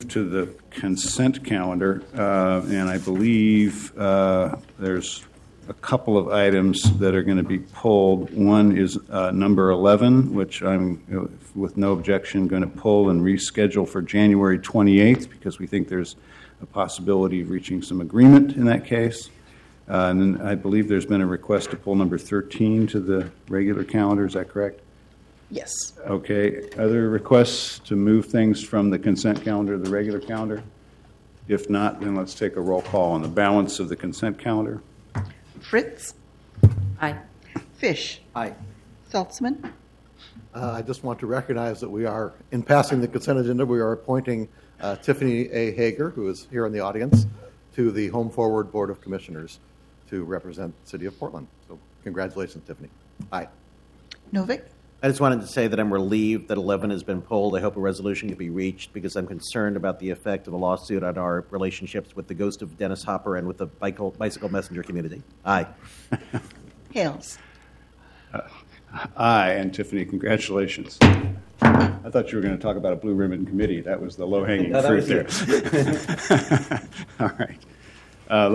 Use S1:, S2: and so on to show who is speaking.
S1: to the consent calendar, and I believe there's a couple of items that are going to be pulled. One is number 11, which I'm, with no objection, going to pull and reschedule for January 28th because we think there's a possibility of reaching some agreement in that case. And then I believe there's been a request to pull number 13 to the regular calendar. Is that correct?
S2: Yes.
S1: Okay. Other requests to move things from the consent calendar to the regular calendar? If not, then let's take a roll call on the balance of the consent calendar.
S2: Fritz?
S3: Aye.
S2: Fish?
S4: Aye.
S2: Saltzman?
S4: I just want to recognize that we are, in passing the consent agenda, we are appointing Tiffany A. Hager, who is here in the audience, to the Home Forward Board of Commissioners to represent the City of Portland. So congratulations, Tiffany. Aye.
S2: Novick?
S5: I just wanted to say that I'm relieved that 11 has been pulled. I hope a resolution can be reached because I'm concerned about the effect of a lawsuit on our relationships with the ghost of Dennis Hopper and with the bicycle messenger community. Aye.
S2: Hales?
S1: Aye, and Tiffany, congratulations. I thought you were going to talk about a blue ribbon committee. That was the low-hanging fruit there. All right.